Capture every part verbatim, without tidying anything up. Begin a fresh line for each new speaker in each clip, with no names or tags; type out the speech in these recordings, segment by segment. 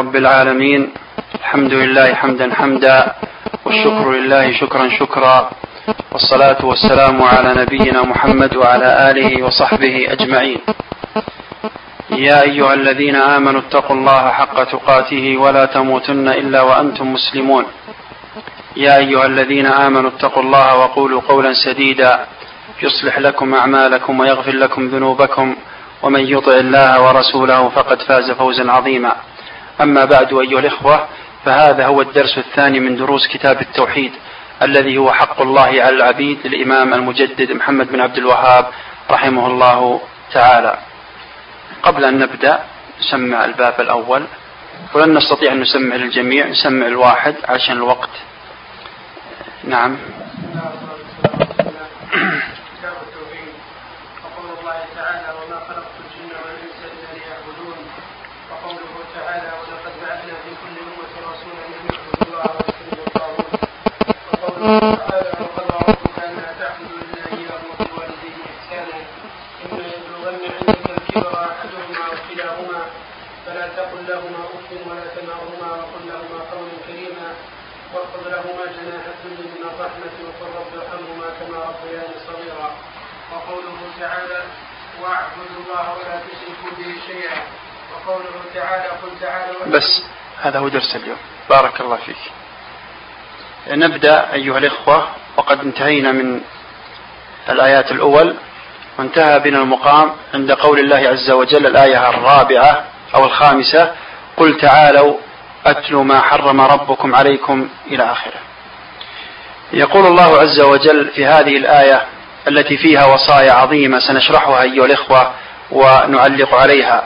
رب العالمين. الحمد لله حمدا حمدا، والشكر لله شكرا شكرا، والصلاة والسلام على نبينا محمد وعلى آله وصحبه أجمعين. يا أيها الذين آمنوا اتقوا الله حق تقاته ولا تموتن إلا وأنتم مسلمون. يا أيها الذين آمنوا اتقوا الله وقولوا قولا سديدا يصلح لكم أعمالكم ويغفر لكم ذنوبكم، ومن يطع الله ورسوله فقد فاز فوزا عظيما. أما بعد أيها الإخوة، فهذا هو الدرس الثاني من دروس كتاب التوحيد الذي هو حق الله على العبيد للإمام المجدد محمد بن عبد الوهاب رحمه الله تعالى. قبل أن نبدأ نسمع الباب الأول، ولن نستطيع أن نسمع للجميع، نسمع الواحد عشان الوقت. نعم. بس هذا هو درس اليوم. بارك الله فيك. نبدأ أيها الإخوة، وقد انتهينا من الآيات الأول، وانتهى بنا المقام عند قول الله عز وجل الآية الرابعة أو الخامسة: قل تعالوا أتل ما حرم ربكم عليكم إلى آخره. يقول الله عز وجل في هذه الآية التي فيها وصايا عظيمة سنشرحها أيها الإخوة ونعلق عليها.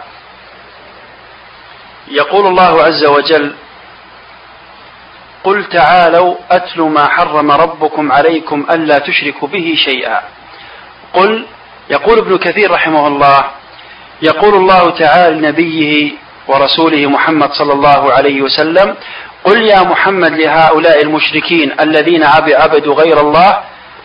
يقول الله عز وجل: قل تعالوا أتل ما حرم ربكم عليكم ألا تشركوا به شيئا. قل، يقول ابن كثير رحمه الله، يقول الله تعالى لنبيه ورسوله محمد صلى الله عليه وسلم: قل يا محمد لهؤلاء المشركين الذين عبدوا غير الله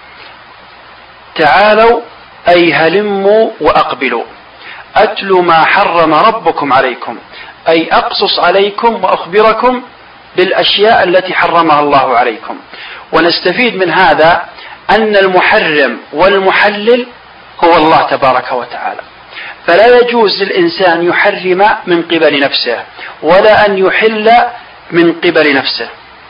تعالوا، أي هلموا وأقبلوا، أتل ما حرم ربكم عليكم، أي أقصص عليكم وأخبركم بالأشياء التي حرمها الله عليكم. ونستفيد من هذا أن المحرم والمحلل هو الله تبارك وتعالى، فلا يجوز للإنسان يحرم من قبل نفسه ولا أن يحل من قبل نفسه.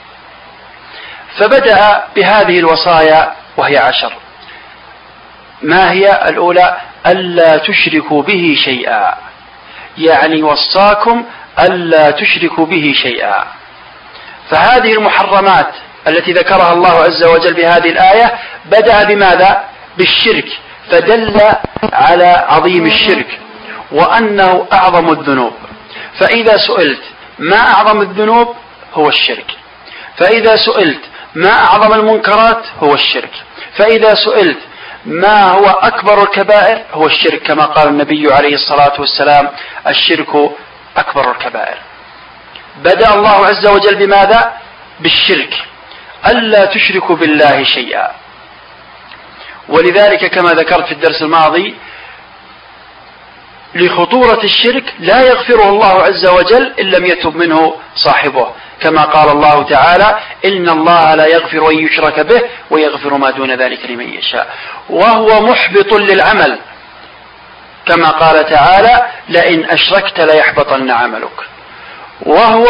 فبدأ بهذه الوصايا وهي عشر. ما هي الأولى؟ ألا تشركوا به شيئا، يعني وصاكم ألا تشركوا به شيئا. فهذه المحرمات التي ذكرها الله عز وجل بهذه الآية بدأ بماذا؟ بالشرك، فدل على عظيم الشرك وأنه أعظم الذنوب. فإذا سئلت ما أعظم الذنوب؟ هو الشرك. فإذا سئلت ما أعظم المنكرات؟ هو الشرك. فإذا سئلت ما هو أكبر الكبائر؟ هو الشرك، كما قال النبي عليه الصلاة والسلام: الشرك أكبر الكبائر. بدأ الله عز وجل بماذا؟ بالشرك، ألا تشركوا بالله شيئا. ولذلك كما ذكرت في الدرس الماضي، لخطورة الشرك لا يغفره الله عز وجل إن لم يتب منه صاحبه، كما قال الله تعالى: إن الله لا يغفر أن يشرك به ويغفر ما دون ذلك لمن يشاء، وهو محبط للعمل، كما قال تعالى: لئن أشركت ليحبطن عملك. وهو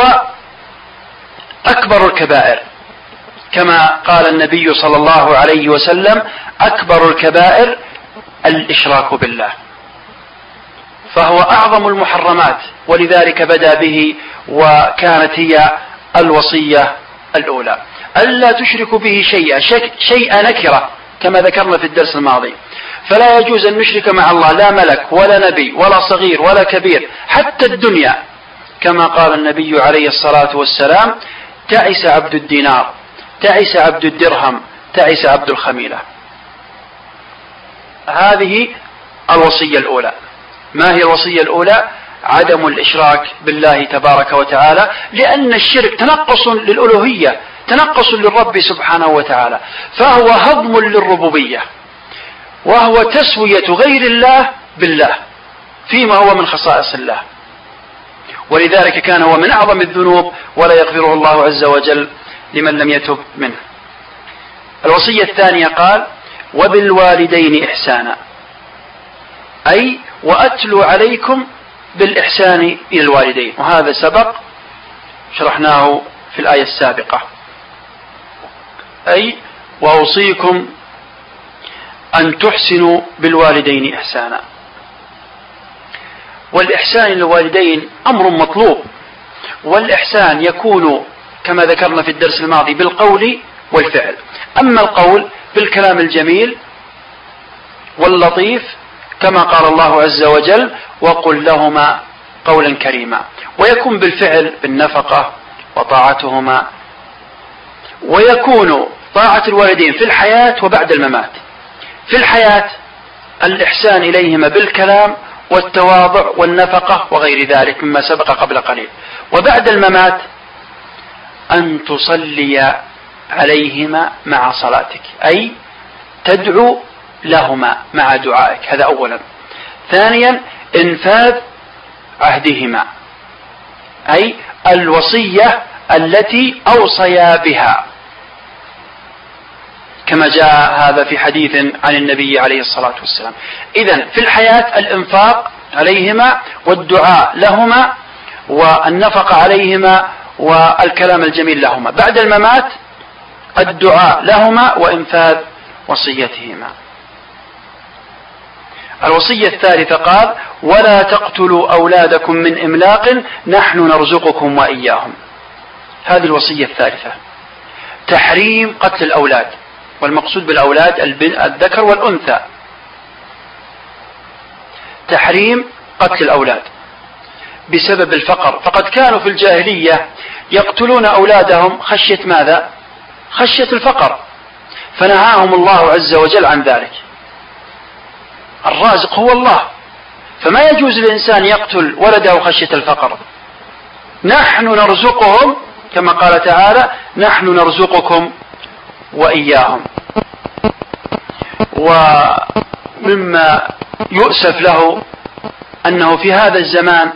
أكبر الكبائر، كما قال النبي صلى الله عليه وسلم: أكبر الكبائر الإشراك بالله. فهو أعظم المحرمات، ولذلك بدأ به، وكانت هي الوصية الأولى: ألا تشركوا به شيئا. شيئا نكرة كما ذكرنا في الدرس الماضي، فلا يجوز أن نشرك مع الله لا ملك ولا نبي ولا صغير ولا كبير، حتى الدنيا، كما قال النبي عليه الصلاة والسلام: تعس عبد الدينار، تعس عبد الدرهم، تعس عبد الخميلة. هذه الوصية الأولى. ما هي الوصية الأولى؟ عدم الإشراك بالله تبارك وتعالى، لأن الشرك تنقص للألوهية، تنقص للرب سبحانه وتعالى، فهو هضم للربوبية، وهو تسوية غير الله بالله فيما هو من خصائص الله. ولذلك كان هو من أعظم الذنوب ولا يغفره الله عز وجل لمن لم يتب منه. الوصية الثانية قال وبالوالدين إحسانا، أي وأتلو عليكم بالإحسان إلى الوالدين، وهذا سبق شرحناه في الآية السابقة، أي وأوصيكم أن تحسنوا بالوالدين إحسانا. والإحسان للوالدين أمر مطلوب، والإحسان يكون كما ذكرنا في الدرس الماضي بالقول والفعل. أما القول بالكلام الجميل واللطيف كما قال الله عز وجل وقل لهما قولا كريما، ويكون بالفعل بالنفقة وطاعتهما، ويكون طاعة الوالدين في الحياة وبعد الممات. في الحياة الإحسان إليهما بالكلام والتواضع والنفقة وغير ذلك مما سبق قبل قليل. وبعد الممات أن تصلي عليهما مع صلاتك، أي تدعو لهما مع دعائك، هذا أولا. ثانيا إنفاذ عهدهما، أي الوصية التي أوصيا بها، كما جاء هذا في حديث عن النبي عليه الصلاة والسلام. إذن في الحياة الإنفاق عليهما والدعاء لهما والنفقة عليهما والكلام الجميل لهما. بعد الممات الدعاء لهما وإنفاذ وصيتهما. الوصية الثالثة قال ولا تقتلوا أولادكم من إملاق نحن نرزقكم وإياهم. هذه الوصية الثالثة، تحريم قتل الأولاد، والمقصود بالأولاد الذكر والأنثى. تحريم قتل الأولاد بسبب الفقر، فقد كانوا في الجاهلية يقتلون أولادهم خشية ماذا؟ خشية الفقر، فنهاهم الله عز وجل عن ذلك. الرازق هو الله، فما يجوز للإنسان يقتل ولده خشية الفقر. نحن نرزقهم كما قال تعالى نحن نرزقكم وإياهم. ومما يؤسف له أنه في هذا الزمان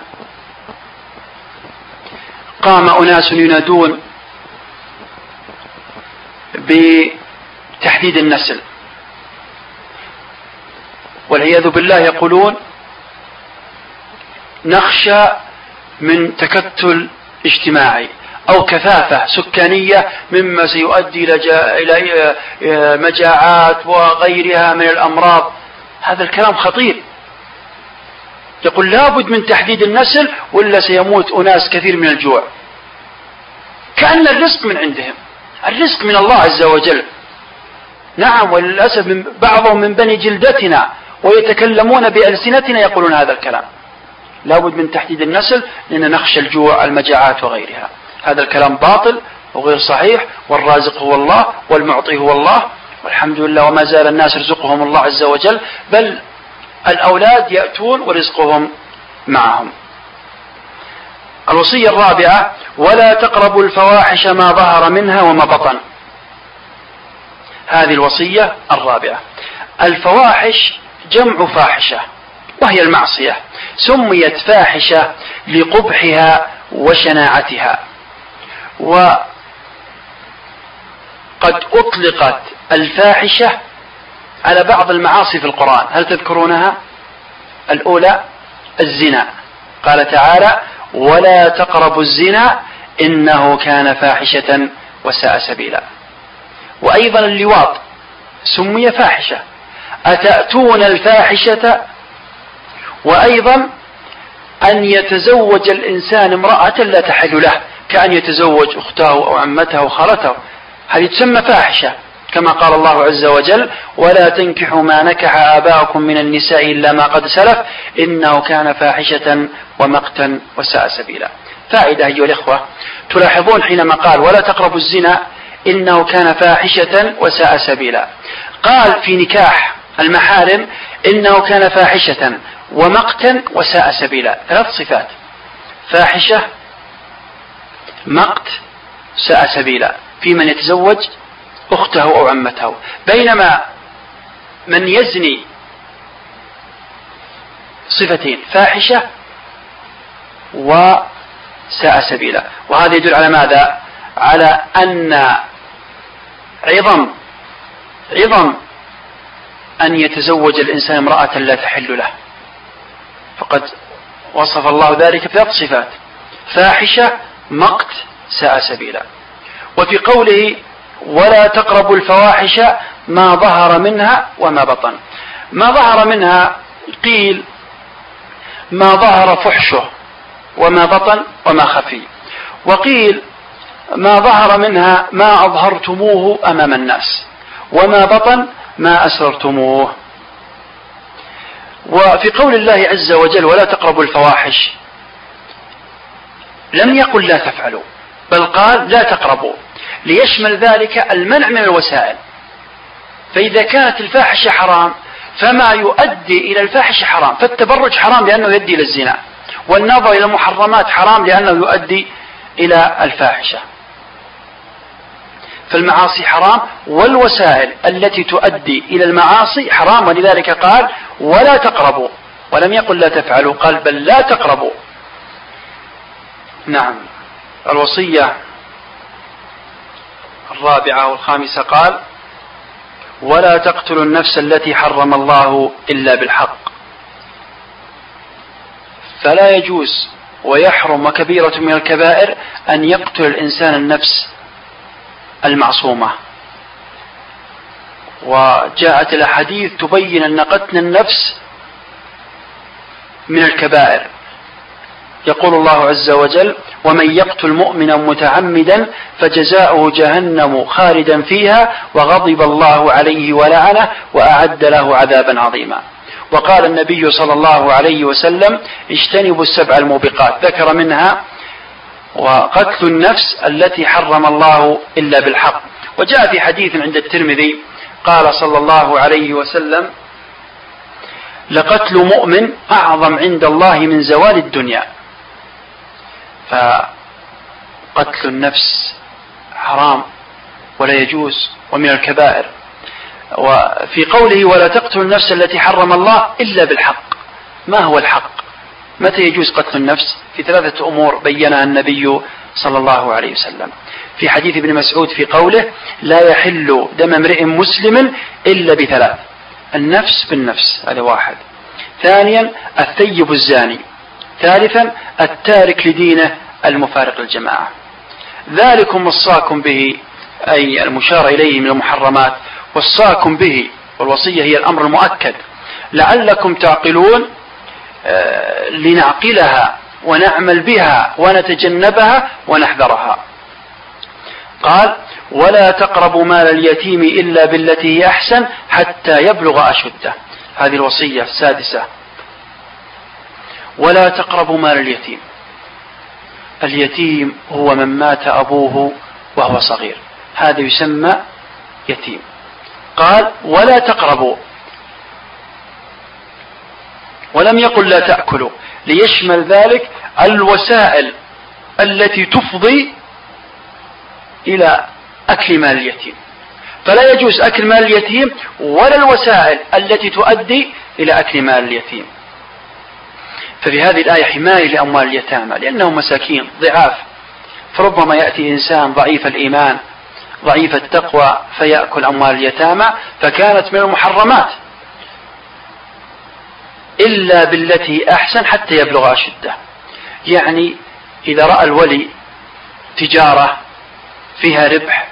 قام أناس ينادون بتحديد النسل، والعياذ بالله، يقولون نخشى من تكتل اجتماعي أو كثافة سكانية مما سيؤدي إلى مجاعات وغيرها من الأمراض. هذا الكلام خطير. يقول لابد من تحديد النسل ولا سيموت أناس كثير من الجوع، كأن الرزق من عندهم، الرزق من الله عز وجل. نعم، وللأسف من بعضهم من بني جلدتنا ويتكلمون بألسنتنا يقولون هذا الكلام. لابد من تحديد النسل لأن نخشى الجوع المجاعات وغيرها. هذا الكلام باطل وغير صحيح، والرازق هو الله والمعطي هو الله، والحمد لله وما زال الناس يرزقهم الله عز وجل، بل الأولاد يأتون ورزقهم معهم. الوصية الرابعة ولا تقربوا الفواحش ما ظهر منها وما بطن. هذه الوصية الرابعة. الفواحش جمع فاحشة وهي المعصية، سميت فاحشة لقبحها وشناعتها. وقد أطلقت الفاحشة على بعض المعاصي في القرآن، هل تذكرونها؟ الأولى الزنا، قال تعالى ولا تقربوا الزنا إنه كان فاحشة وساء سبيلا. وأيضا اللواط سمي فاحشة، أتأتون الفاحشة. وأيضا أن يتزوج الإنسان امرأة لا تحل له، كأن يتزوج أخته أو عمته أو خالته، هذه تسمى فاحشة، كما قال الله عز وجل ولا تنكحوا ما نكح آباؤكم من النساء إلا ما قد سلف إنه كان فاحشة ومقتا وساء سبيلا. فائدة أيها الإخوة، تلاحظون حينما قال ولا تقربوا الزنا إنه كان فاحشة وساء سبيلا، قال في نكاح المحارم إنه كان فاحشة ومقتا وساء سبيلا، ثلاث صفات: فاحشة، مقت، ساء سبيلا، في من يتزوج أخته أو عمته. بينما من يزني صفتين: فاحشة ساء سبيلا. وهذا يدل على ماذا؟ على أن عظم عظم أن يتزوج الإنسان امرأة لا تحل له، فقد وصف الله ذلك بثلاث صفات: فاحشة، مقت، ساء سبيلا. وفي قوله ولا تقربوا الفواحش ما ظهر منها وما بطن، ما ظهر منها قيل ما ظهر فحشه وما بطن وما خفي، وقيل ما ظهر منها ما أظهرتموه أمام الناس، وما بطن ما أسررتموه. وفي قول الله عز وجل ولا تقربوا الفواحش لم يقل لا تفعلوا، بل قال لا تقربوا، ليشمل ذلك المنع من الوسائل. فإذا كانت الفاحشة حرام فما يؤدي إلى الفاحشة حرام، فالتبرج حرام لأنه يؤدي إلى الزنا، والنظر إلى المحرمات حرام لأنه يؤدي إلى الفاحشة. فالمعاصي حرام، والوسائل التي تؤدي إلى المعاصي حرام، ولذلك قال ولا تقربوا، ولم يقل لا تفعلوا، قال بل لا تقربوا. نعم. الوصية الرابعة والخامسة قال ولا تقتلوا النفس التي حرم الله إلا بالحق. فلا يجوز ويحرم وكبيرة من الكبائر أن يقتل الإنسان النفس المعصومة. وجاءت الأحاديث تبين أن قتل النفس من الكبائر. يقول الله عز وجل ومن يقتل مؤمنا متعمدا فجزاؤه جهنم خالدا فيها وغضب الله عليه ولعنه وأعد له عذابا عظيما. وقال النبي صلى الله عليه وسلم اجتنبوا السبع الموبقات، ذكر منها وقتل النفس التي حرم الله إلا بالحق. وجاء في حديث عند الترمذي قال صلى الله عليه وسلم لقتل مؤمن أعظم عند الله من زوال الدنيا. فقتل النفس حرام ولا يجوز ومن الكبائر. وفي قوله ولا تقتل النفس التي حرم الله إلا بالحق، ما هو الحق؟ متى يجوز قتل النفس؟ في ثلاثة أمور بينها النبي صلى الله عليه وسلم. في حديث ابن مسعود في قوله لا يحل دم امرئ مسلم إلا بثلاث: النفس بالنفس، هذا واحد. ثانيا الثيب الزاني. ثالثا التارك لدينه المفارق للجماعة. ذلكم وصاكم به، أي المشار إليه من المحرمات، وصاكم به، والوصية هي الأمر المؤكد، لعلكم تعقلون، آه لنعقلها ونعمل بها ونتجنبها ونحذرها. قال ولا تقربوا مال اليتيم إلا بالتي هي أحسن حتى يبلغ أشده، هذه الوصية السادسة. ولا تقربوا مال اليتيم. اليتيم هو من مات أبوه وهو صغير، هذا يسمى يتيم. قال ولا تقربوا، ولم يقل لا تأكلوا، ليشمل ذلك الوسائل التي تفضي إلى أكل مال اليتيم. فلا يجوز أكل مال اليتيم ولا الوسائل التي تؤدي إلى أكل مال اليتيم. ففي هذه الآية حماية لأموال اليتامى لأنهم مساكين ضعاف، فربما يأتي إنسان ضعيف الإيمان ضعيف التقوى فيأكل أموال اليتامى، فكانت من المحرمات إلا بالتي أحسن حتى يبلغ أشده. يعني إذا رأى الولي تجارة فيها ربح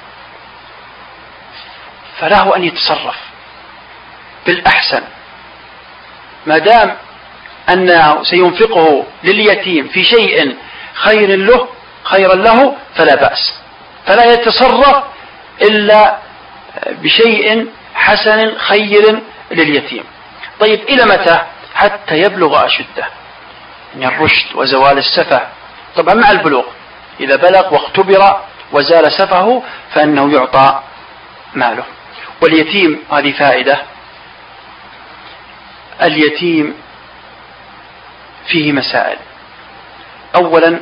فله أن يتصرف بالأحسن، ما دام أنه سينفقه لليتيم في شيء خير له خيرا له فلا بأس، فلا يتصرف إلا بشيء حسن خير لليتيم. طيب إلى متى؟ حتى يبلغ أشده من الرشد وزوال السفه. طبعا مع البلوغ، إذا بلغ واختبر وزال سفهه فإنه يعطى ماله. واليتيم هذه فائدة، اليتيم فيه مسائل. أولا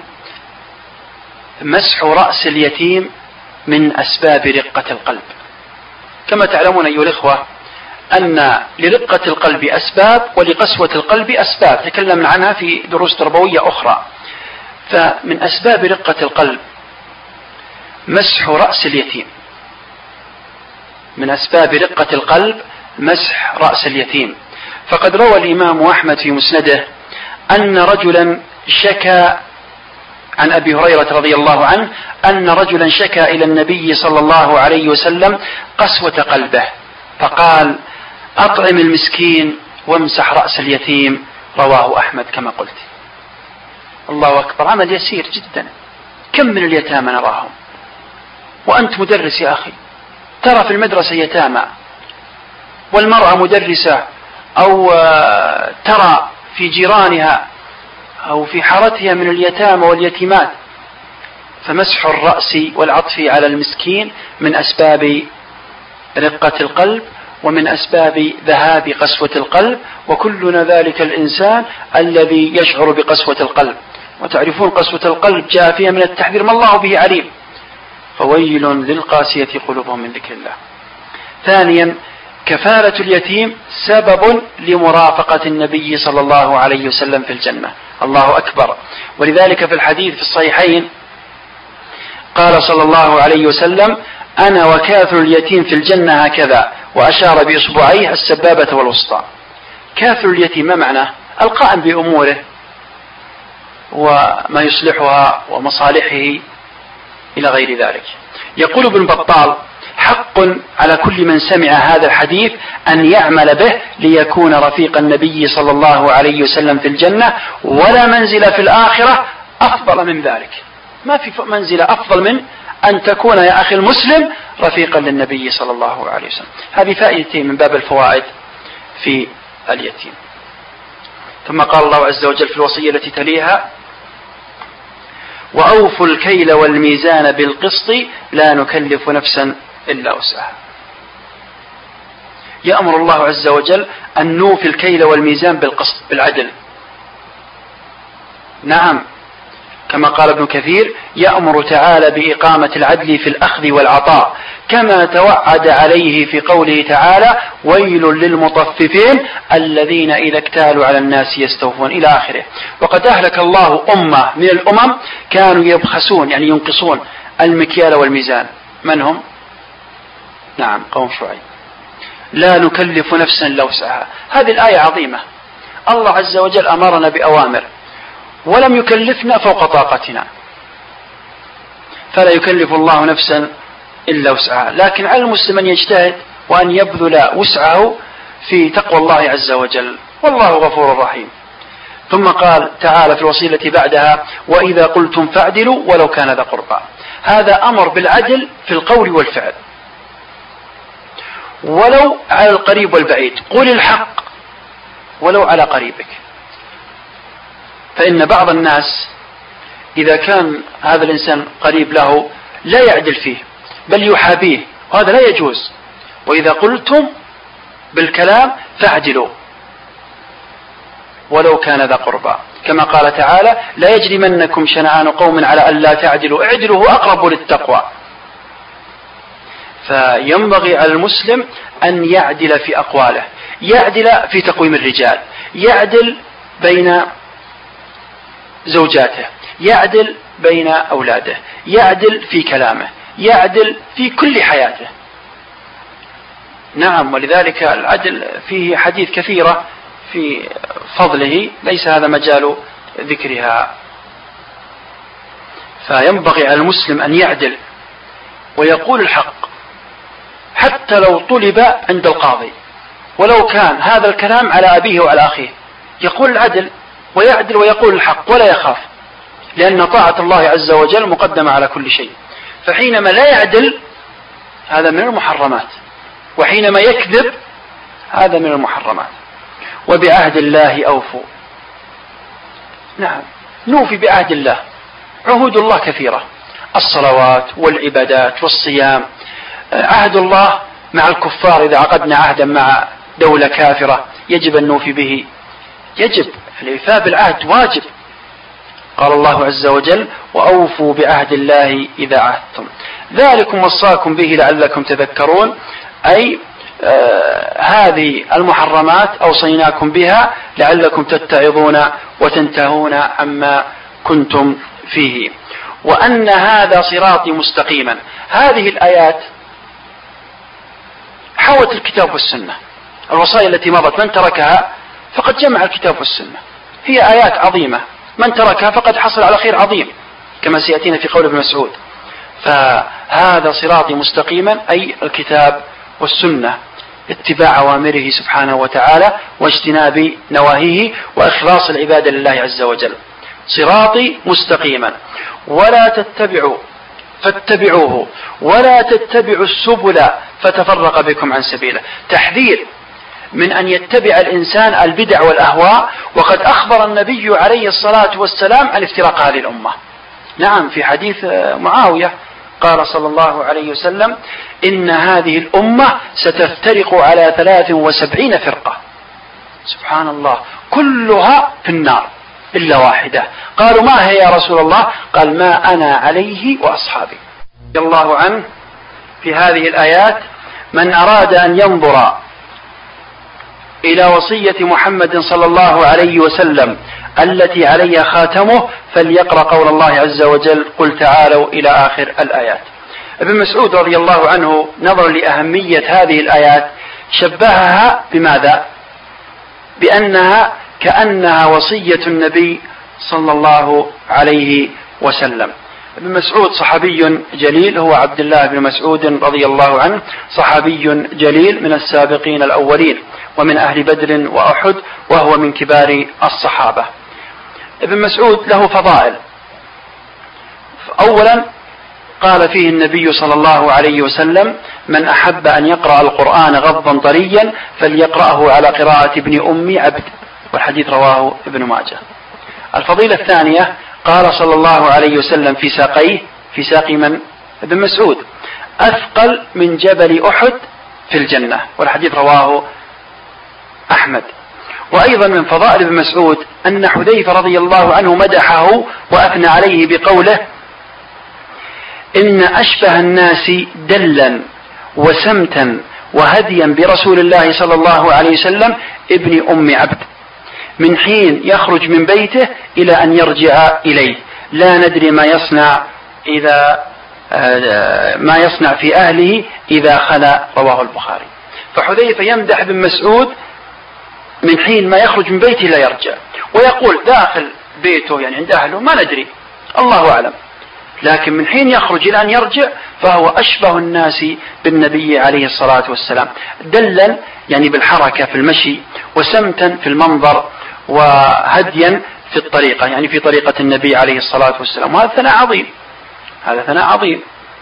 مسح رأس اليتيم من أسباب رقة القلب. كما تعلمون أيها الإخوة أن لرقة القلب أسباب ولقسوة القلب أسباب تكلمنا عنها في دروس تربوية أخرى. فمن أسباب رقة القلب مسح رأس اليتيم، من أسباب رقة القلب مسح رأس اليتيم. فقد روى الإمام أحمد في مسنده أن رجلا شكى عن أبي هريرة رضي الله عنه أن رجلا شكى إلى النبي صلى الله عليه وسلم قسوة قلبه، فقال: أطعم المسكين وامسح رأس اليتيم. رواه أحمد كما قلت. الله أكبر، عمل يسير جدا. كم من اليتامى نراهم، وأنت مدرس يا أخي، ترى في المدرسة يتامى، والمرأة مدرسة، أو ترى في جيرانها أو في حارتها من اليتامى واليتيمات. فمسح الرأس والعطف على المسكين من أسباب رقة القلب ومن أسباب ذهاب قسوة القلب، وكلنا ذلك الإنسان الذي يشعر بقسوة القلب. وتعرفون قسوة القلب جاء فيها من التحذير ما الله به عليم، فويل للقاسية قلوبهم من ذكر الله. ثانيا، كفالة اليتيم سبب لمرافقة النبي صلى الله عليه وسلم في الجنة. الله أكبر. ولذلك في الحديث في الصحيحين قال صلى الله عليه وسلم: أنا وكافل اليتيم في الجنة هكذا، وأشار بإصبعيه السبابة والوسطى. كافل اليتيم ما معناه؟ القائم بأموره وما يصلحها ومصالحه إلى غير ذلك. يقول ابن بطال: حق على كل من سمع هذا الحديث أن يعمل به ليكون رفيق النبي صلى الله عليه وسلم في الجنة، ولا منزل في الآخرة أفضل من ذلك. ما في منزلة أفضل من أن تكون يا أخي المسلم رفيقا للنبي صلى الله عليه وسلم. هذه فائدتين من باب الفوائد في اليتيم. ثم قال الله عز وجل في الوصية التي تليها: وأوفوا الكيل والميزان بالقسط لا نكلف نفسا إلا وسعها. يأمر الله عز وجل أن نوفي الكيل والميزان بالقسط، بالعدل. نعم، كما قال ابن كثير: يأمر تعالى بإقامة العدل في الأخذ والعطاء، كما توعد عليه في قوله تعالى: ويل للمطففين الذين إذا اكتالوا على الناس يستوفون، إلى آخره. وقد أهلك الله أمة من الأمم كانوا يبخسون، يعني ينقصون المكيال والميزان. من هم؟ نعم، قوم شعيب. لا نكلف نفسا إلا وسعها. هذه الآية عظيمة. الله عز وجل أمرنا بأوامر ولم يكلفنا فوق طاقتنا، فلا يكلف الله نفسا إلا وسعها. لكن على المسلم أن يجتهد وأن يبذل وسعه في تقوى الله عز وجل، والله غفور رحيم. ثم قال تعالى في الوصية التي بعدها: وإذا قلتم فاعدلوا ولو كان ذا قربى. هذا أمر بالعدل في القول والفعل، ولو على القريب والبعيد. قل الحق ولو على قريبك. فإن بعض الناس إذا كان هذا الإنسان قريب له لا يعدل فيه بل يحابيه، وهذا لا يجوز. وإذا قلتم بالكلام فاعدلوا ولو كان ذا قربى، كما قال تعالى: لا يجرمنكم شنآن قوم على أن لا تعدلوا اعدلوا هو أقرب للتقوى. فينبغي على المسلم أن يعدل في أقواله، يعدل في تقويم الرجال، يعدل بين زوجاته، يعدل بين أولاده، يعدل في كلامه، يعدل في كل حياته. نعم، ولذلك العدل فيه حديث كثيرة في فضله، ليس هذا مجال ذكرها. فينبغي على المسلم أن يعدل ويقول الحق حتى لو طلب عند القاضي، ولو كان هذا الكلام على أبيه وعلى أخيه، يقول العدل ويعدل ويقول الحق ولا يخاف، لأن طاعة الله عز وجل مقدمة على كل شيء. فحينما لا يعدل هذا من المحرمات، وحينما يكذب هذا من المحرمات. وبعهد الله أوفوا. نعم، نوفي بعهد الله. عهود الله كثيرة، الصلوات والعبادات والصيام. عهد الله مع الكفار إذا عقدنا عهدا مع دولة كافرة يجب أن نوفي به، يجب الإيفاء بالعهد، واجب. قال الله عز وجل: وأوفوا بعهد الله إذا عهدتم ذلكم وصاكم به لعلكم تذكرون. أي آه هذه المحرمات أوصيناكم بها لعلكم تتعظون وتنتهون عما كنتم فيه. وأن هذا صراطي مستقيما. هذه الآيات حوت الكتاب والسنة، الوصايا التي مضت من تركها فقد جمع الكتاب والسنة. هي آيات عظيمة، من تركها فقد حصل على خير عظيم كما سيأتينا في قول ابن مسعود. فهذا صراطي مستقيما أي الكتاب والسنة، اتباع أوامره سبحانه وتعالى واجتناب نواهيه وإخلاص العبادة لله عز وجل. صراطي مستقيما ولا تتبعوا فاتبعوه ولا تتبعوا السبل فتفرق بكم عن سبيله. تحذير من أن يتبع الإنسان البدع والأهواء، وقد أخبر النبي عليه الصلاة والسلام عن افتراق هذه الأمة. نعم، في حديث معاوية قال صلى الله عليه وسلم: إن هذه الأمة ستفترق على ثلاث وسبعين فرقة. سبحان الله، كلها في النار إلا واحدة. قالوا: ما هي يا رسول الله؟ قال: ما أنا عليه وأصحابي. رضي الله عنه في هذه الآيات: من أراد أن ينظر إلى وصية محمد صلى الله عليه وسلم التي عليها خاتمه فليقرأ قول الله عز وجل: قل تعالوا إلى آخر الآيات. ابن مسعود رضي الله عنه نظرا لأهمية هذه الآيات شبهها بماذا؟ بأنها كأنها وصية النبي صلى الله عليه وسلم. ابن مسعود صحابي جليل، هو عبد الله بن مسعود رضي الله عنه، صحابي جليل من السابقين الأولين ومن أهل بدر وأحد، وهو من كبار الصحابة. ابن مسعود له فضائل. أولا قال فيه النبي صلى الله عليه وسلم: من أحب أن يقرأ القرآن غضا طريا فليقرأه على قراءة ابن أم عبد، والحديث رواه ابن ماجه. الفضيلة الثانية قال صلى الله عليه وسلم في ساقيه، في ساق من؟ ابن مسعود: أثقل من جبل أحد في الجنة، والحديث رواه أحمد. وأيضا من فضائل ابن مسعود أن حذيفة رضي الله عنه مدحه وأثنى عليه بقوله: إن أشبه الناس دلا وسمتا وهديا برسول الله صلى الله عليه وسلم ابن أم عبد، من حين يخرج من بيته إلى أن يرجع إليه، لا ندري ما يصنع إذا ما يصنع في أهله إذا خلا، رواه البخاري. فحذيفة يمدح ابن مسعود من حين ما يخرج من بيته لا يرجع، ويقول داخل بيته يعني عند أهله ما ندري، الله أعلم، لكن من حين يخرج إلى أن يرجع فهو أشبه الناس بالنبي عليه الصلاة والسلام، دلا يعني بالحركة في المشي، وسمتا في المنظر، وهديا في الطريقة يعني في طريقة النبي عليه الصلاة والسلام. وهذا ثناء عظيم، هذا ثناء عظيم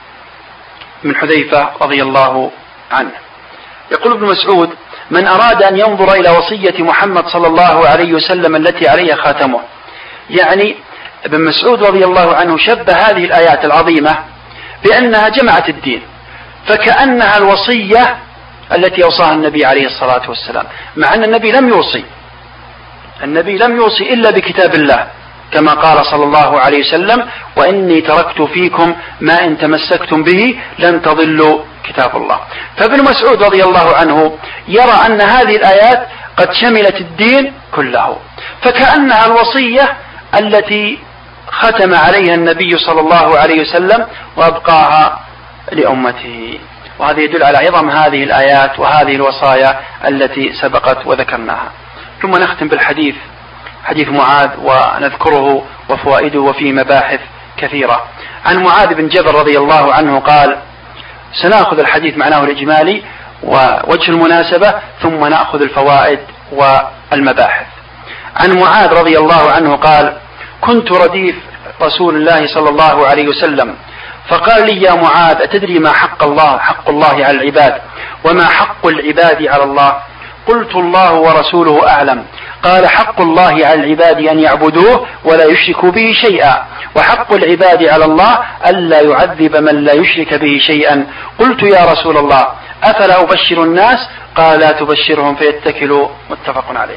من حذيفة رضي الله عنه. يقول ابن مسعود: من أراد أن ينظر إلى وصية محمد صلى الله عليه وسلم التي عليها خاتمه، يعني ابن مسعود رضي الله عنه شبه هذه الآيات العظيمة بأنها جمعت الدين، فكأنها الوصية التي أوصاها النبي عليه الصلاة والسلام، مع أن النبي لم يوصي، النبي لم يوصي إلا بكتاب الله، كما قال صلى الله عليه وسلم: وإني تركت فيكم ما إن تمسكتم به لن تضلوا كتاب الله. فابن مسعود رضي الله عنه يرى أن هذه الآيات قد شملت الدين كله، فكأنها الوصية التي ختم عليها النبي صلى الله عليه وسلم وأبقاها لأمته. وهذا يدل على عظم هذه الآيات وهذه الوصايا التي سبقت وذكرناها. ثم نختم بالحديث، حديث معاذ ونذكره وفوائده وفيه مباحث كثيرة. عن معاذ بن جبل رضي الله عنه قال: سنأخذ الحديث معناه الإجمالي ووجه المناسبة، ثم نأخذ الفوائد والمباحث. عن معاذ رضي الله عنه قال: كنت رديف رسول الله صلى الله عليه وسلم، فقال لي: يا معاذ، أتدري ما حق الله حق الله على العباد وما حق العباد على الله؟ قلت: الله ورسوله أعلم. قال: حق الله على العباد أن يعبدوه ولا يشركوا به شيئا، وحق العباد على الله ألا يعذب من لا يشرك به شيئا. قلت: يا رسول الله، أفلا أبشر الناس؟ قال: لا تبشرهم فيتكلوا. متفق عليه.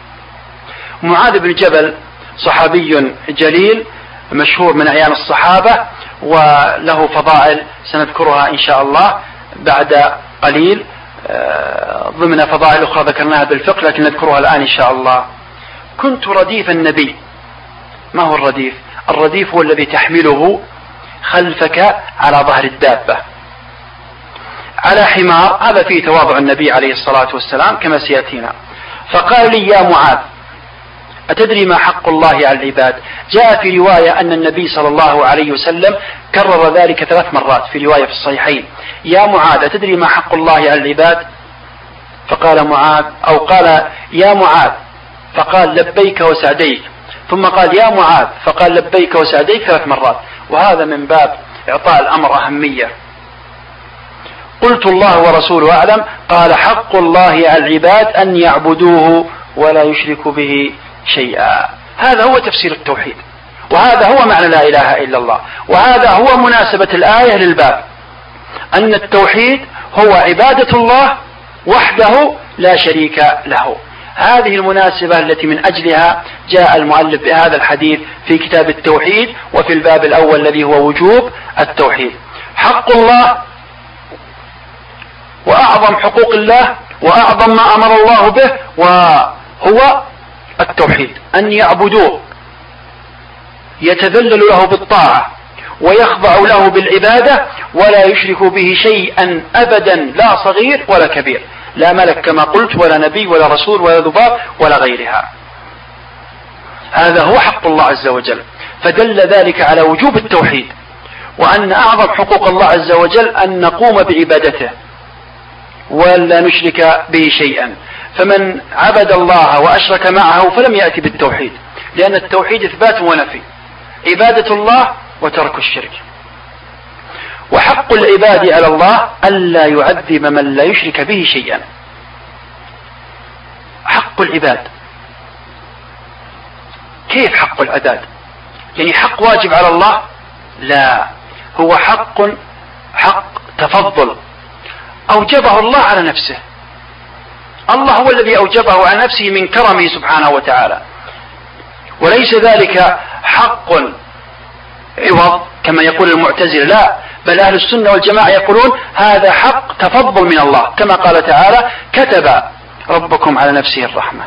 معاذ بن جبل صحابي جليل مشهور من أعيان الصحابة، وله فضائل سنذكرها إن شاء الله بعد قليل ضمن فضائل أخرى ذكرناها بالفقه، لكن نذكرها الآن إن شاء الله. كنت رديف النبي. ما هو الرديف؟ الرديف هو الذي تحمله خلفك على ظهر الدابة على حمار. هذا فيه تواضع النبي عليه الصلاة والسلام كما سيأتينا. فقال لي يا معاذ أتدري ما حق الله على العباد؟ جاء في رواية أن النبي صلى الله عليه وسلم كرر ذلك ثلاث مرات في رواية في الصحيحين. يا معاذ أتدري ما حق الله على العباد؟ فقال معاذ أو قال يا معاذ فقال لبيك وسعديك، ثم قال يا معاذ فقال لبيك وسعديك ثلاث مرات، وهذا من باب إعطاء الأمر أهمية. قلت الله ورسوله أعلم. قال حق الله على العباد أن يعبدوه ولا يشركوا به شيئا. هذا هو تفسير التوحيد، وهذا هو معنى لا إله إلا الله، وهذا هو مناسبة الآية للباب، أن التوحيد هو عبادة الله وحده لا شريك له. هذه المناسبة التي من أجلها جاء المؤلف بهذا الحديث في كتاب التوحيد، وفي الباب الأول الذي هو وجوب التوحيد. حق الله وأعظم حقوق الله وأعظم ما أمر الله به وهو التوحيد، أن يعبدوه يتذلل له بالطاعة ويخضع له بالعبادة ولا يشرك به شيئا أبدا، لا صغير ولا كبير، لا ملك كما قلت ولا نبي ولا رسول ولا ذباب ولا غيرها. هذا هو حق الله عز وجل. فدل ذلك على وجوب التوحيد، وأن أعظم حقوق الله عز وجل أن نقوم بعبادته ولا نشرك به شيئا. فمن عبد الله وأشرك معه فلم يأتي بالتوحيد، لأن التوحيد إثبات ونفي، عبادة الله وترك الشرك. وحق العباد على الله ألا يعذب من لا يشرك به شيئا. حق العباد، كيف حق العباد؟ يعني حق واجب على الله؟ لا، هو حق حق تفضل أوجبه الله على نفسه. الله هو الذي أوجبه على نفسه من كرمه سبحانه وتعالى، وليس ذلك حق عوض كما يقول المعتزلة، لا، بل أهل السنة والجماعة يقولون هذا حق تفضل من الله، كما قال تعالى كتب ربكم على نفسه الرحمة،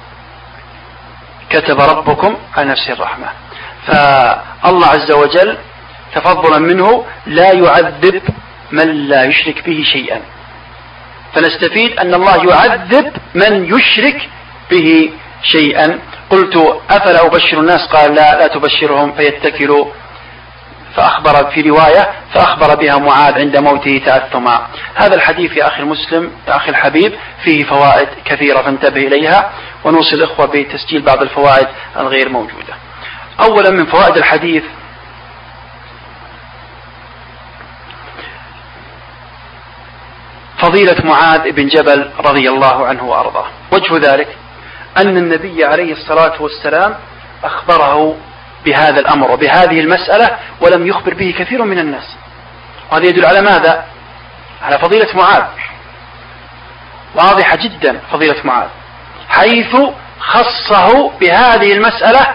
كتب ربكم على نفسه الرحمة. فالله عز وجل تفضلا منه لا يعذب من لا يشرك به شيئا، فنستفيد أن الله يعذب من يشرك به شيئا. قلت أفلا أبشر الناس؟ قال لا، لا تبشرهم فيتكلوا. فأخبر في رواية فأخبر بها معاذ عند موته تأثما. هذا الحديث يا أخي المسلم يا أخي الحبيب فيه فوائد كثيرة فانتبه إليها، ونوصي الإخوة بتسجيل بعض الفوائد الغير موجودة. أولا من فوائد الحديث فضيلة معاذ بن جبل رضي الله عنه وأرضاه. وجه ذلك أن النبي عليه الصلاة والسلام أخبره بهذا الأمر وبهذه المسألة ولم يخبر به كثير من الناس، وهذا يدل على ماذا؟ على فضيلة معاذ، واضحة جدا فضيلة معاذ، حيث خصه بهذه المسألة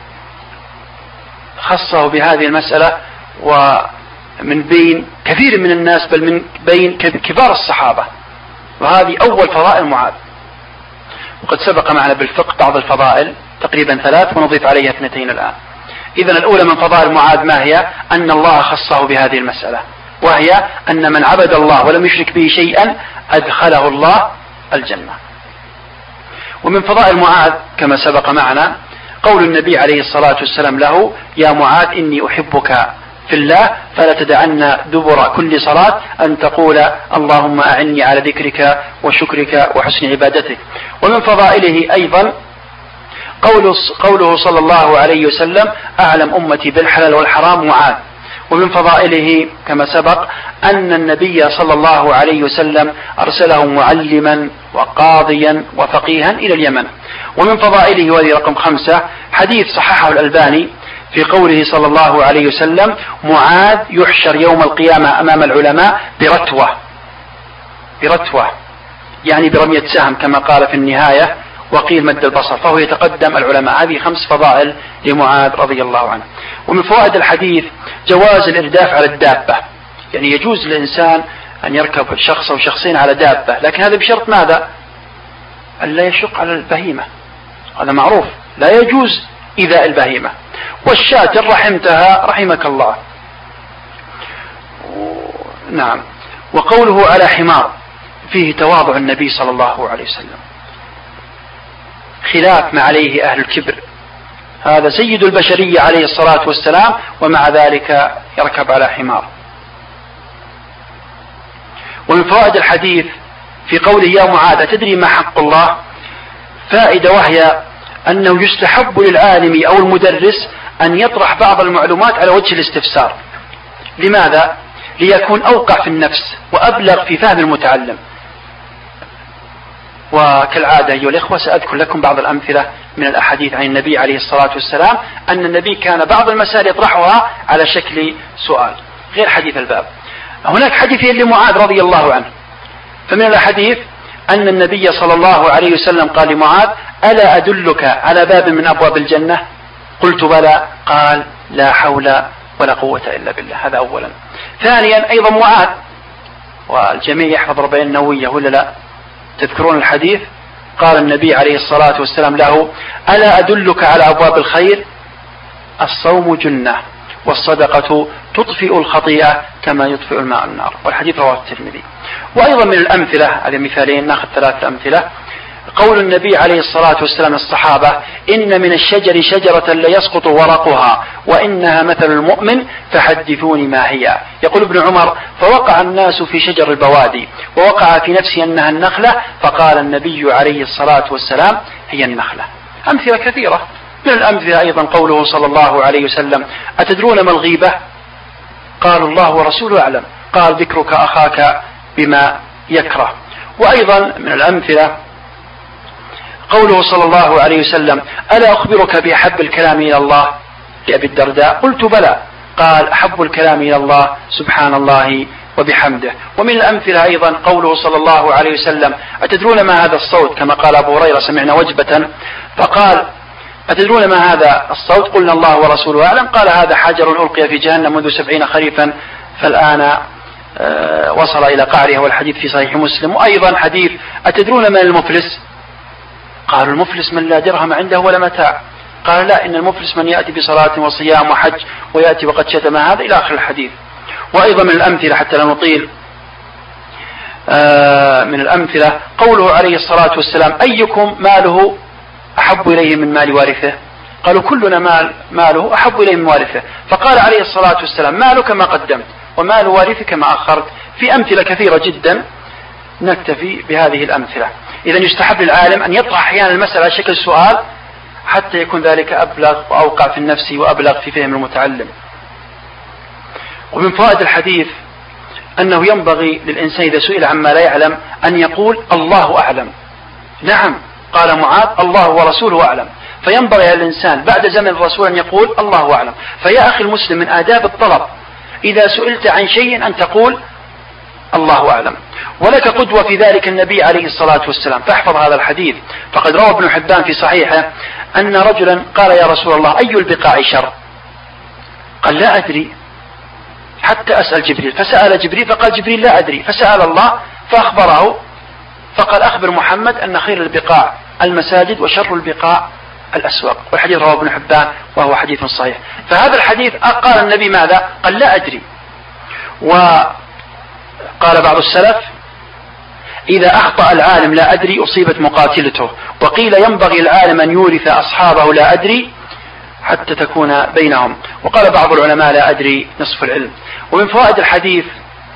خصه بهذه المسألة ومن بين كثير من الناس، بل من بين كبار الصحابة، وهذه أول فضائل معاذ. وقد سبق معنا بالفقه بعض الفضائل تقريبا ثلاث ونضيف عليها اثنتين الآن. إذن الأولى من فضائل معاذ ما هي؟ أن الله خصه بهذه المسألة، وهي أن من عبد الله ولم يشرك به شيئا أدخله الله الجنة. ومن فضائل معاذ كما سبق معنا قول النبي عليه الصلاة والسلام له يا معاذ إني أحبك في الله فلا تدعن دبر كل صلاة أن تقول اللهم أعني على ذكرك وشكرك وحسن عبادتك. ومن فضائله أيضا قوله صلى الله عليه وسلم أعلم أمتي بالحلال والحرام معاذ. ومن فضائله كما سبق أن النبي صلى الله عليه وسلم أرسله معلما وقاضيا وفقيها إلى اليمن. ومن فضائله وهذه رقم خمسة حديث صححه الألباني في قوله صلى الله عليه وسلم معاذ يحشر يوم القيامة أمام العلماء برتوة، برتوة يعني برمية سهم كما قال في النهاية، وقيل مد البصر، فهو يتقدم العلماء. هذه خمس فضائل لمعاذ رضي الله عنه. ومن فوائد الحديث جواز الإرداف على الدابة، يعني يجوز للإنسان أن يركب شخص أو شخصين على دابة، لكن هذا بشرط ماذا؟ أن لا يشق على البهيمة، هذا معروف، لا يجوز إيذاء البهيمة. والشاة إن رحمتها رحمك الله. نعم. وقوله على حمار فيه تواضع النبي صلى الله عليه وسلم، خلاف ما عليه أهل الكبر. هذا سيد البشرية عليه الصلاة والسلام ومع ذلك يركب على حمار. ومن فوائد الحديث في قوله يا معاذ تدري ما حق الله، فائدة وهي أنه يستحب للعالم أو المدرس أن يطرح بعض المعلومات على وجه الاستفسار. لماذا؟ ليكون أوقع في النفس وأبلغ في فهم المتعلم. وكالعادة أيها الإخوة سأذكر لكم بعض الأمثلة من الأحاديث عن النبي عليه الصلاة والسلام أن النبي كان بعض المسائل يطرحها على شكل سؤال غير حديث الباب. هناك حديث لمعاذ رضي الله عنه، فمن الأحاديث أن النبي صلى الله عليه وسلم قال لمعاذ ألا أدلك على باب من أبواب الجنة؟ قلت بلى. قال لا حول ولا قوة إلا بالله. هذا أولا. ثانيا أيضا معاذ، والجميع يحفظ أربعين نووية ولا لا؟ تذكرون الحديث؟ قال النبي عليه الصلاة والسلام له ألا أدلك على أبواب الخير؟ الصوم جنة والصدقة تطفئ الخطيئة كما يطفئ الماء النار. والحديث رواه الترمذي. وأيضا من الأمثلة على مثالين، نأخذ ثلاثة أمثلة. قول النبي عليه الصلاة والسلام للصحابة إن من الشجر شجرة ليسقط ورقها وإنها مثل المؤمن فحدثوني ما هي. يقول ابن عمر فوقع الناس في شجر البوادي ووقع في نفسي أنها النخلة فقال النبي عليه الصلاة والسلام هي النخلة. أمثلة كثيرة. من الأمثلة أيضا قوله صلى الله عليه وسلم أتدرون ما الغيبة؟ قالوا الله ورسوله أعلم. قال ذكرك أخاك بما يكره. وأيضا من الأمثلة قوله صلى الله عليه وسلم ألا أخبرك بأحب الكلام إلى الله لأبي الدرداء؟ قلت بلى. قال أحب الكلام إلى الله سبحان الله وبحمده. ومن الأمثلة أيضا قوله صلى الله عليه وسلم أتدرون ما هذا الصوت؟ كما قال أبو هريرة سمعنا وجبة فقال أتدرون ما هذا الصوت؟ قلنا الله ورسوله أعلم. قال هذا حجر ألقي في جهنم منذ سبعين خريفا فالآن وصل إلى قعرها، والحديث في صحيح مسلم. وأيضا حديث أتدرون من المفلس؟ قالوا المفلس من لا درهم عنده ولا متاع. قال لا إن المفلس من يأتي بصلاة وصيام وحج ويأتي وقد شتم هذا إلى آخر الحديث. وأيضا من الأمثلة حتى لا نطيل آه من الأمثلة قوله عليه الصلاة والسلام أيكم ماله أحب إليه من مال وارثه؟ قالوا كلنا مال ماله أحب إليه من وارثه. فقال عليه الصلاة والسلام مالك ما قدمت ومال وارثك ما أخرت. في أمثلة كثيرة جدا، نكتفي بهذه الأمثلة. إذا يستحب للعالم أن يطرح أحيانا المسألة على شكل سؤال حتى يكون ذلك أبلغ وأوقع في النفس وأبلغ في فهم المتعلم. ومن فوائد الحديث أنه ينبغي للإنسان إذا سئل عما لا يعلم أن يقول الله أعلم. نعم قال معاذ الله ورسوله أعلم، فينبغي للإنسان بعد زمن الرسول أن يقول الله أعلم. فيا أخي المسلم من آداب الطلب إذا سئلت عن شيء أن تقول الله أعلم. ولك قدوة في ذلك النبي عليه الصلاة والسلام، فاحفظ هذا الحديث. فقد روى ابن حبان في صحيحه أن رجلا قال يا رسول الله أي البقاع شر؟ قال لا أدري حتى أسأل جبريل. فسأل جبريل فقال جبريل لا أدري. فسأل الله فأخبره فقال أخبر محمد أن خير البقاع المساجد وشر البقاع الأسواق. والحديث رواه ابن حبان وهو حديث صحيح. فهذا الحديث قال النبي ماذا؟ قال لا أدري. وقال بعض السلف إذا أخطأ العالم لا أدري أصيبت مقاتلته. وقيل ينبغي العالم أن يورث أصحابه لا أدري حتى تكون بينهم. وقال بعض العلماء لا أدري نصف العلم. ومن فوائد الحديث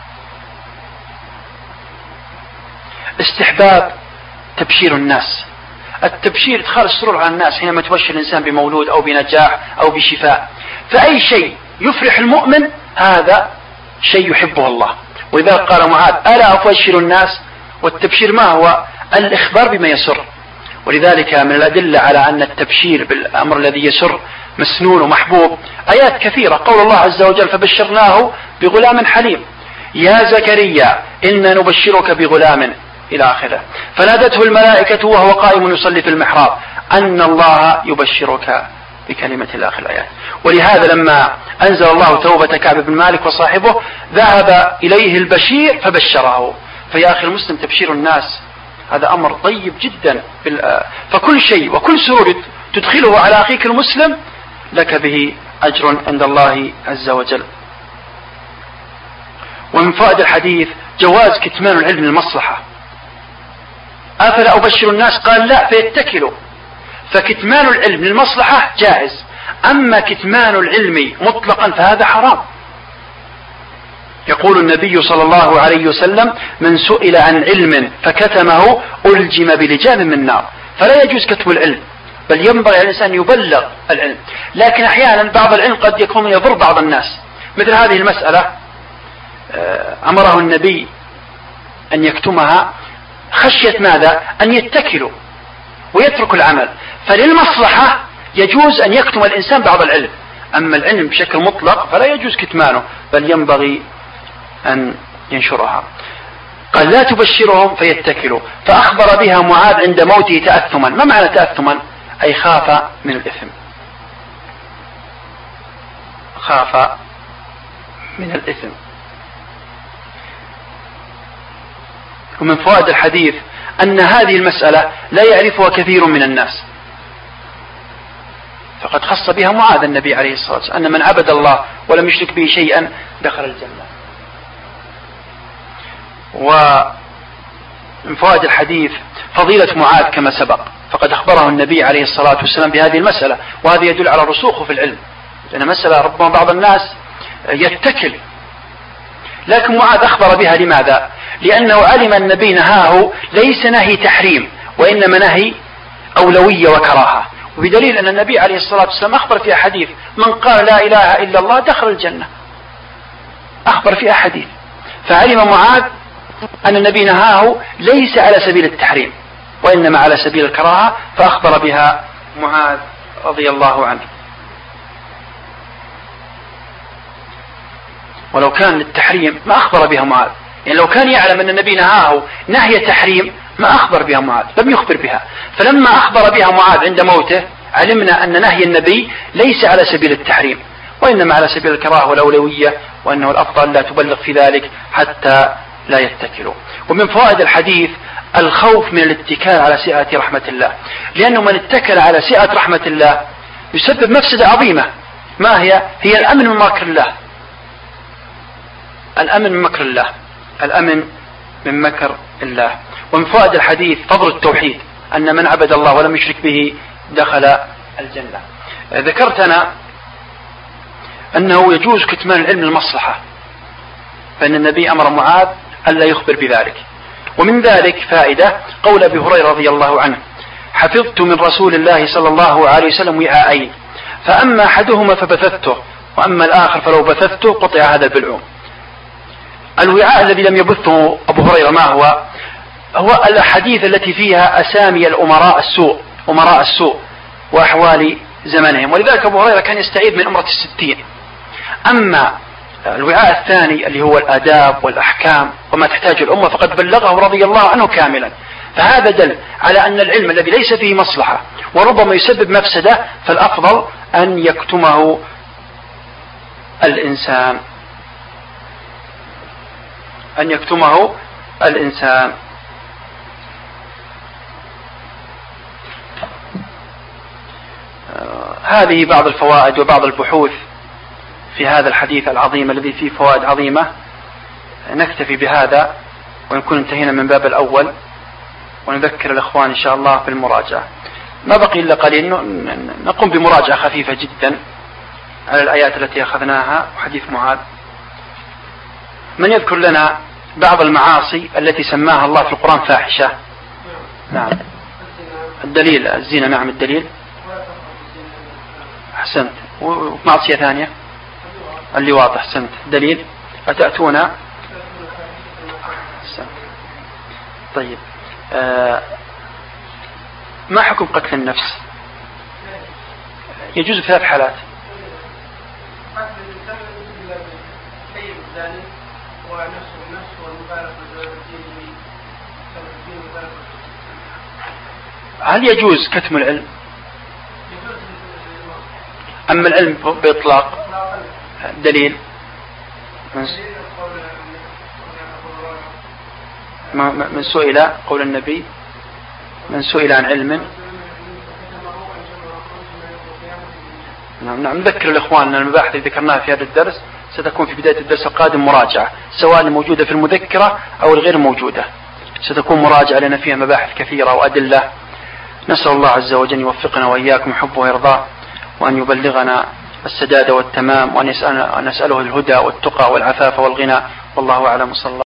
استحباب تبشير الناس. التبشير إدخال السرور على الناس حينما تبشر الإنسان بمولود أو بنجاح أو بشفاء. فأي شيء يفرح المؤمن هذا شيء يحبه الله. وإذا قال معاذ ألا أبشر الناس، والتبشير ما هو؟ الإخبار بما يسر. ولذلك من الأدلة على أن التبشير بالأمر الذي يسر مسنون ومحبوب آيات كثيرة. قول الله عز وجل فبشرناه بغلام حليم يا زكريا إنا نبشرك بغلام إلى آخره. فنادته الملائكة وهو قائم يصلي في المحراب أن الله يبشرك بكلمة الآخر الآيات. ولهذا لما أنزل الله توبة كعب بن مالك وصاحبه ذهب إليه البشير فبشره. فيا أخي المسلم تبشير الناس هذا أمر طيب جدا. فكل شيء وكل سرور تدخله على أخيك المسلم لك به أجر عند الله عز وجل. ومن فوائد الحديث جواز كتمان العلم للمصلحة. أفلا أبشر الناس؟ قال لا، فيتكلوا. فكتمان العلم للمصلحة جائز، أما كتمان العلم مطلقا فهذا حرام. يقول النبي صلى الله عليه وسلم: من سئل عن علم فكتمه ألجم بلجام من نار. فلا يجوز كتم العلم، بل ينبغي الإنسان يبلغ العلم. لكن أحيانا بعض العلم قد يكون يضر بعض الناس، مثل هذه المسألة أمره النبي أن يكتمها خشية ماذا؟ أن يتكلوا ويتركوا العمل. فللمصلحة يجوز أن يكتم الإنسان بعض العلم، أما العلم بشكل مطلق فلا يجوز كتمانه، بل ينبغي أن ينشرها. قال: لا تبشرهم فيتكلوا. فأخبر بها معاذ عند موته تأثما. ما معنى تأثما؟ أي خاف من الإثم، خاف من الإثم. ومن فوائد الحديث أن هذه المسألة لا يعرفها كثير من الناس، فقد خص بها معاذ النبي عليه الصلاة والسلام أن من عبد الله ولم يشرك به شيئا دخل الجنة. ومن فوائد الحديث فضيلة معاذ كما سبق، فقد أخبره النبي عليه الصلاة والسلام بهذه المسألة، وهذا يدل على رسوخه في العلم، لأن مسألة ربما بعض الناس يتكل، لكن معاذ أخبر بها. لماذا؟ لأنه علم النبي نهاه ليس نهي تحريم، وإنما نهي أولوية وكراهة، وبدليل أن النبي عليه الصلاة والسلام أخبر في أحاديث: من قال لا إله إلا الله دخل الجنة، أخبر في أحاديث. فعلم معاذ أن النبي نهاه ليس على سبيل التحريم، وإنما على سبيل الكراهة، فأخبر بها معاذ رضي الله عنه. ولو كان للتحريم ما أخبر بها معاذ، يعني لو كان يعلم أن النبي نهاه نهي تحريم ما أخبر بها معاذ، لم يخبر بها. فلما أخبر بها معاذ عند موته علمنا أن نهي النبي ليس على سبيل التحريم، وإنما على سبيل الكراهة والأولوية، وأنه الأفضل لا تبلغ في ذلك حتى لا يتكلوا. ومن فوائد الحديث الخوف من الاتكال على سعة رحمة الله، لأنه من اتكل على سعة رحمة الله يسبب مفسدة عظيمة. ما هي؟ هي الأمن من مكر الله، الأمن من مكر الله، الأمن من مكر الله. ومن فوائد الحديث فضل التوحيد، أن من عبد الله ولم يشرك به دخل الجنة. ذكرت أنا أنه يجوز كتمان العلم المصلحة، فإن النبي أمر معاذ ألا يخبر بذلك. ومن ذلك فائدة قول أبي هريرة رضي الله عنه: حفظت من رسول الله صلى الله عليه وسلم وعاءين، فأما أحدهما فبثثته، وأما الآخر فلو بثثته قطع هذا البلعوم. الوعاء الذي لم يبثه أبو هريرة ما هو؟ هو الأحاديث التي فيها أسامي الأمراء السوء، أمراء السوء وأحوال زمنهم، ولذلك أبو هريرة كان يستعيذ من أمرة الستين. أما الوعاء الثاني اللي هو الآداب والأحكام وما تحتاج الأمة فقد بلغه رضي الله عنه كاملا. فهذا دل على أن العلم الذي ليس فيه مصلحة وربما يسبب مفسدة فالأفضل أن يكتمه الإنسان، أن يكتمه الإنسان. هذه بعض الفوائد وبعض البحوث في هذا الحديث العظيم الذي فيه فوائد عظيمة. نكتفي بهذا ونكون انتهينا من باب الأول، ونذكر الأخوان إن شاء الله في المراجعة. ما بقي إلا قليل، نقوم بمراجعة خفيفة جدا على الآيات التي أخذناها وحديث معاذ. من يذكر لنا بعض المعاصي التي سماها الله في القرآن فاحشة؟ نعم. الدليل الزنا. نعم الدليل. أحسنت. ومعصية ثانية اللواط. أحسنت. دليل أتأتون. أحسنت. طيب آه ما حكم قتل النفس؟ يجوز في ثلاث حالات. هل يجوز كتم العلم؟ أما العلم بإطلاق دليل من سئل قول النبي: من سئل عن علم. نعم نعم نذكر الإخوان أن المباحث اللي ذكرناها في هذا الدرس ستكون في بداية الدرس القادم مراجعة، سواء الموجودة في المذكرة أو الغير موجودة، ستكون مراجعة لأن فيها مباحث كثيرة وأدلة. نسأل الله عز وجل يوفقنا وإياكم حبه ويرضاه، وأن يبلغنا السداد والتمام، وأن نسأله الهدى والتقى والعفاف والغنى، والله أعلم. صلى الله